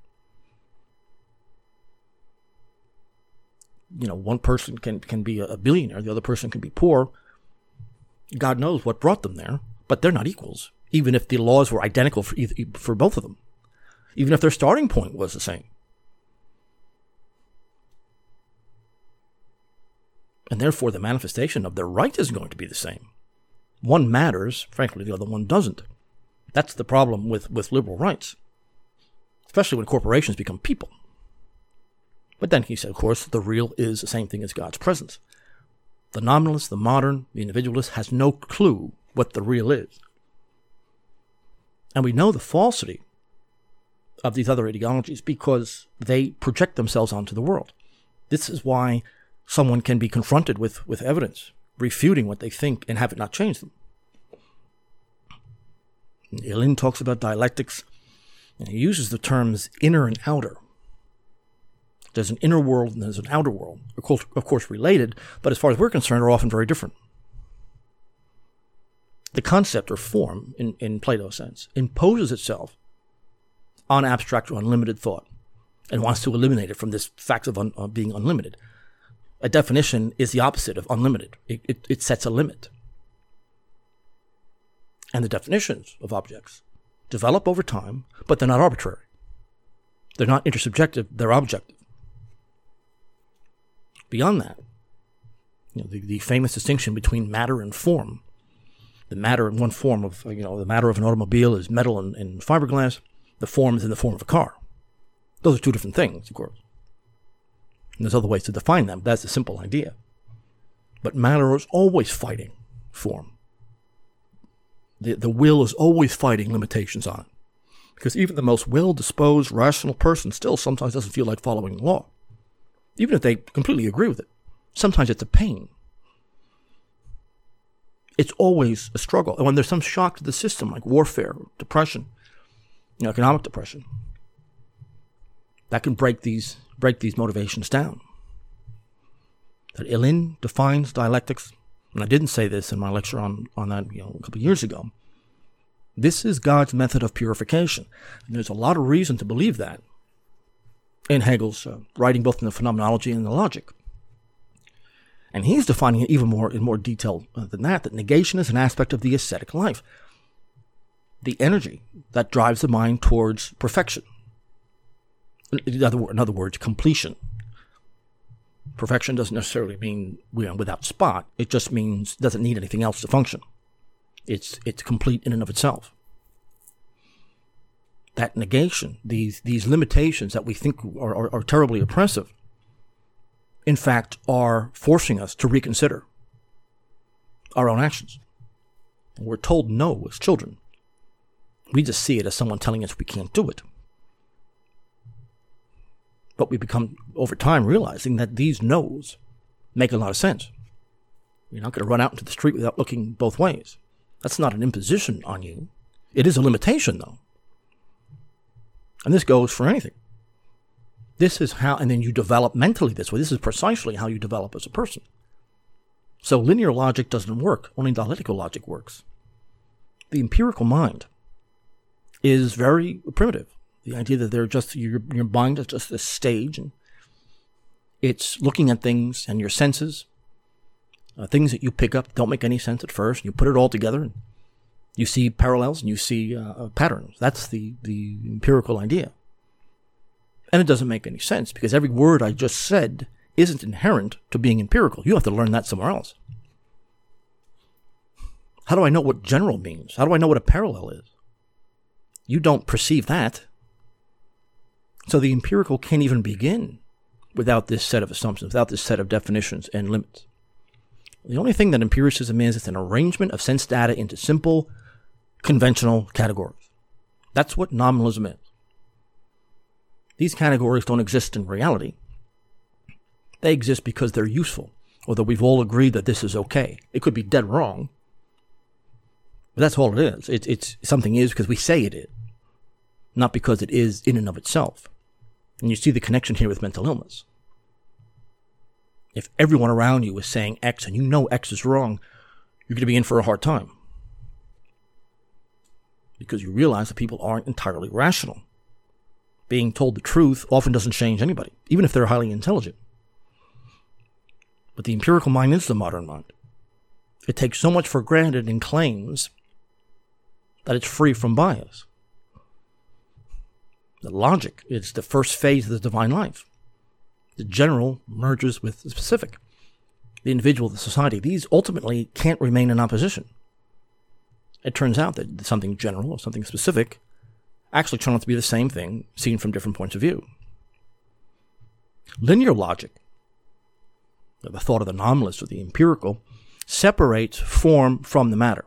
[SPEAKER 2] One person can be a billionaire, the other person can be poor. God knows what brought them there, but they're not equals, even if the laws were identical for both of them, even if their starting point was the same. And therefore, the manifestation of their right is going to be the same. One matters, frankly, the other one doesn't. That's the problem with liberal rights, especially when corporations become people. But then he said, of course, the real is the same thing as God's presence. The nominalist, the modern, the individualist has no clue what the real is. And we know the falsity of these other ideologies because they project themselves onto the world. This is why someone can be confronted with evidence, refuting what they think and have it not change them. Ilyin talks about dialectics, and he uses the terms inner and outer. There's an inner world and there's an outer world, of course related, but as far as we're concerned, are often very different. The concept or form, in Plato's sense, imposes itself on abstract or unlimited thought and wants to eliminate it from this fact of being unlimited. A definition is the opposite of unlimited. It sets a limit. And the definitions of objects develop over time, but they're not arbitrary. They're not intersubjective, they're objective. Beyond that, the famous distinction between matter and form. The matter in one form of, the matter of an automobile is metal and fiberglass. The form is in the form of a car. Those are two different things, of course. And there's other ways to define them. That's a simple idea. But matter is always fighting form. The will is always fighting limitations on it. Because even the most well-disposed, rational person still sometimes doesn't feel like following the law. Even if they completely agree with it. Sometimes it's a pain. It's always a struggle. And when there's some shock to the system, like warfare, depression, economic depression, that can break these motivations down. That Ilyin defines dialectics, and I didn't say this in my lecture on that a couple of years ago. This is God's method of purification. And there's a lot of reason to believe that in Hegel's writing, both in the phenomenology and the logic. And he's defining it even more in more detail than that negation is an aspect of the ascetic life. the energy that drives the mind towards perfection. In other words, completion. Perfection doesn't necessarily mean without spot. It just means doesn't need anything else to function. It's complete in and of itself. That negation, these limitations that we think are terribly oppressive, in fact, are forcing us to reconsider our own actions. We're told no as children. We just see it as someone telling us we can't do it. But we become, over time, realizing that these no's make a lot of sense. You're not going to run out into the street without looking both ways. That's not an imposition on you. It is a limitation, though. And this goes for anything. This is how, and then you develop mentally this way. This is precisely how you develop as a person. So linear logic doesn't work. Only dialectical logic works. The empirical mind is very primitive. The idea that they're just, your mind is just a stage, and it's looking at things and your senses, things that you pick up don't make any sense at first. You put it all together, and you see parallels and you see patterns. That's the empirical idea. And it doesn't make any sense because every word I just said isn't inherent to being empirical. You have to learn that somewhere else. How do I know what general means? How do I know what a parallel is? You don't perceive that. So the empirical can't even begin without this set of assumptions, without this set of definitions and limits. The only thing that empiricism is an arrangement of sense data into simple, conventional categories. That's what nominalism is. These categories don't exist in reality. They exist because they're useful, or that we've all agreed that this is okay. It could be dead wrong, but that's all it is. It's something is because we say it is, not because it is in and of itself. And you see the connection here with mental illness. If everyone around you is saying X and you know X is wrong, you're going to be in for a hard time. Because you realize that people aren't entirely rational. Being told the truth often doesn't change anybody, even if they're highly intelligent. But the empirical mind is the modern mind. It takes so much for granted and claims that it's free from bias. The logic is the first phase of the divine life. The general merges with the specific. The individual, the society, these ultimately can't remain in opposition. It turns out that something general or something specific actually turn out to be the same thing seen from different points of view. Linear logic, the thought of the nominalist or the empirical, separates form from the matter.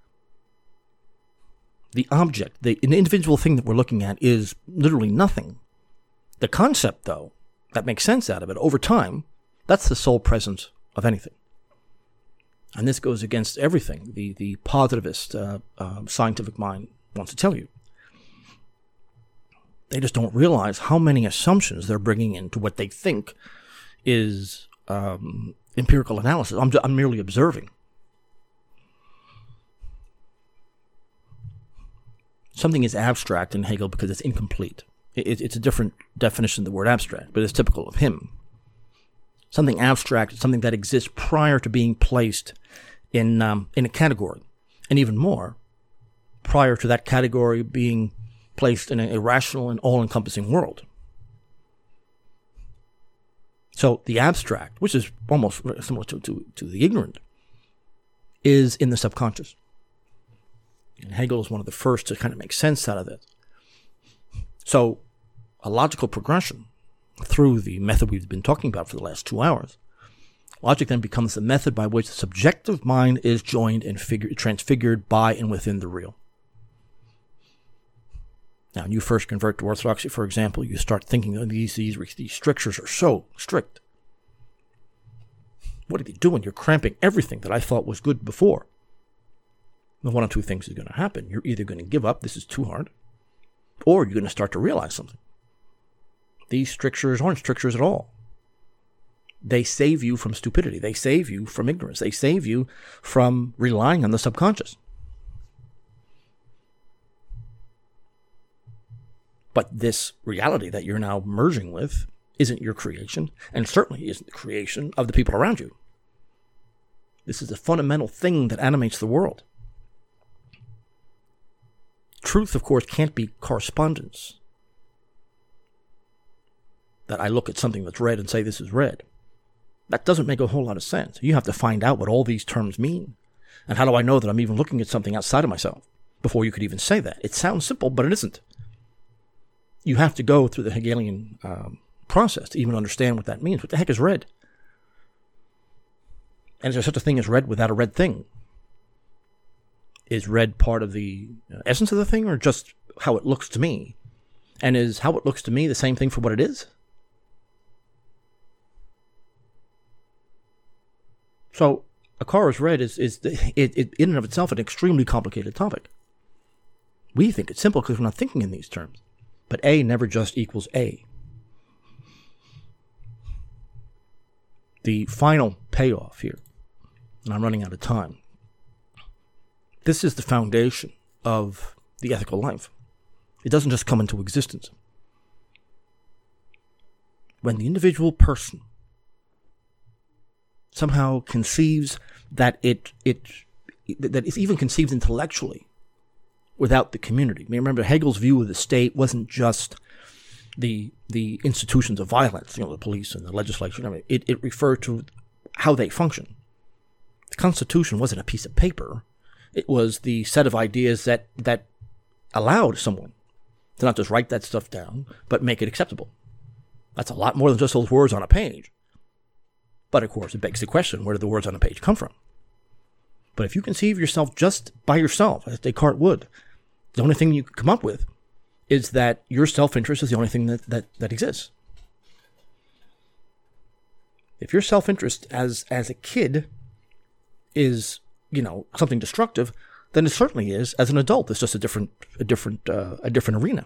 [SPEAKER 2] The object, the individual thing that we're looking at is literally nothing. The concept, though, that makes sense out of it over time, that's the sole presence of anything. And this goes against everything the positivist scientific mind wants to tell you. They just don't realize how many assumptions they're bringing into what they think is empirical analysis. I'm merely observing. Something is abstract in Hegel because it's incomplete. It's a different definition of the word abstract, but it's typical of him. Something abstract is something that exists prior to being placed in a category, and even more, prior to that category being placed in a rational and all-encompassing world. So the abstract, which is almost similar to the ignorant, is in the subconscious. And Hegel is one of the first to kind of make sense out of it. So a logical progression through the method we've been talking about for the last 2 hours, logic then becomes the method by which the subjective mind is joined and transfigured by and within the real. Now, when you first convert to orthodoxy, for example, you start thinking, oh, these strictures are so strict. What are you doing? You're cramping everything that I thought was good before. Well, one of two things is going to happen. You're either going to give up, this is too hard, or you're going to start to realize something. These strictures aren't strictures at all. They save you from stupidity. They save you from ignorance. They save you from relying on the subconscious. But this reality that you're now merging with isn't your creation, and certainly isn't the creation of the people around you. This is the fundamental thing that animates the world. truth, of course, can't be correspondence. That I look at something that's red and say this is red. That doesn't make a whole lot of sense. You have to find out what all these terms mean. And how do I know that I'm even looking at something outside of myself before you could even say that? It sounds simple, but it isn't. You have to go through the Hegelian process to even understand what that means. What the heck is red? And is there such a thing as red without a red thing? Is red part of the essence of the thing, or just how it looks to me? And is how it looks to me the same thing for what it is? So a car is red is in and of itself an extremely complicated topic. We think it's simple because we're not thinking in these terms. But A never just equals A. The final payoff here, and I'm running out of time. This is the foundation of the ethical life. It doesn't just come into existence. When the individual person somehow conceives that it even conceived intellectually without the community. I mean, remember, Hegel's view of the state wasn't just the institutions of violence, the police and the legislature. I mean, it referred to how they function. The Constitution wasn't a piece of paper. It was the set of ideas that allowed someone to not just write that stuff down, but make it acceptable. That's a lot more than just those words on a page. But, of course, it begs the question, where do the words on a page come from? But if you conceive yourself just by yourself, as Descartes would, the only thing you can come up with is that your self-interest is the only thing that exists. If your self-interest as a kid is, something destructive, then it certainly is as an adult. It's just a different arena.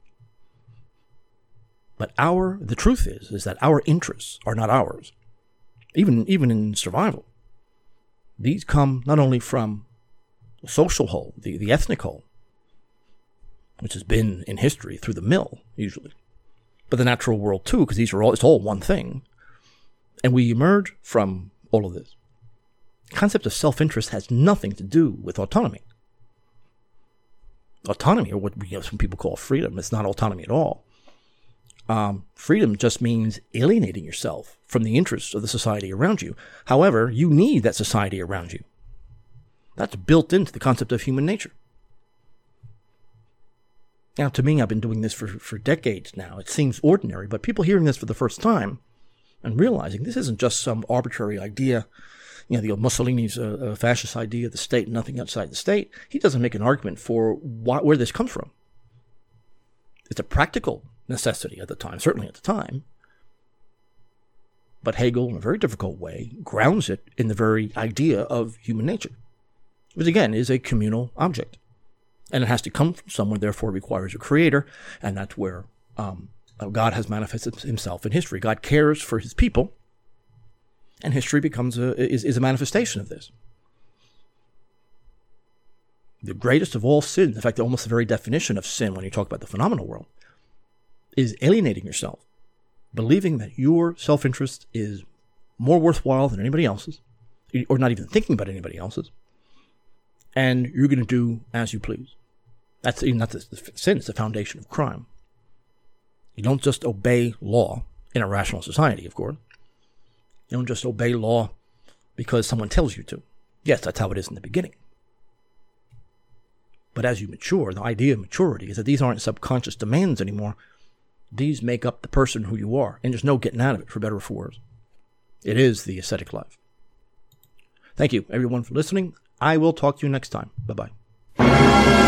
[SPEAKER 2] But the truth is that our interests are not ours. Even in survival. These come not only from the social whole, the ethnic whole, which has been in history through the mill, usually, but the natural world too, because it's all one thing. And we emerge from all of this. The concept of self-interest has nothing to do with autonomy. Autonomy, or what some people call freedom, it's not autonomy at all. Freedom just means alienating yourself from the interests of the society around you. However, you need that society around you. That's built into the concept of human nature. Now, to me, I've been doing this for decades now. It seems ordinary, but people hearing this for the first time and realizing this isn't just some arbitrary idea, the Mussolini's fascist idea of the state and nothing outside the state. He doesn't make an argument for where this comes from. It's a practical necessity at the time, certainly at the time. But Hegel, in a very difficult way, grounds it in the very idea of human nature, which again is a communal object. And it has to come from somewhere, therefore requires a creator, and that's where God has manifested himself in history. God cares for his people, and history becomes is a manifestation of this. The greatest of all sins, in fact, almost the very definition of sin when you talk about the phenomenal world, is alienating yourself, believing that your self-interest is more worthwhile than anybody else's, or not even thinking about anybody else's, and you're going to do as you please. That's not the sin, it's the foundation of crime. You don't just obey law in a rational society, of course. You don't just obey law because someone tells you to. Yes, that's how it is in the beginning. But as you mature, the idea of maturity is that these aren't subconscious demands anymore. These make up the person who you are, and there's no getting out of it, for better or for worse. It is the ascetic life. Thank you, everyone, for listening. I will talk to you next time. Bye-bye.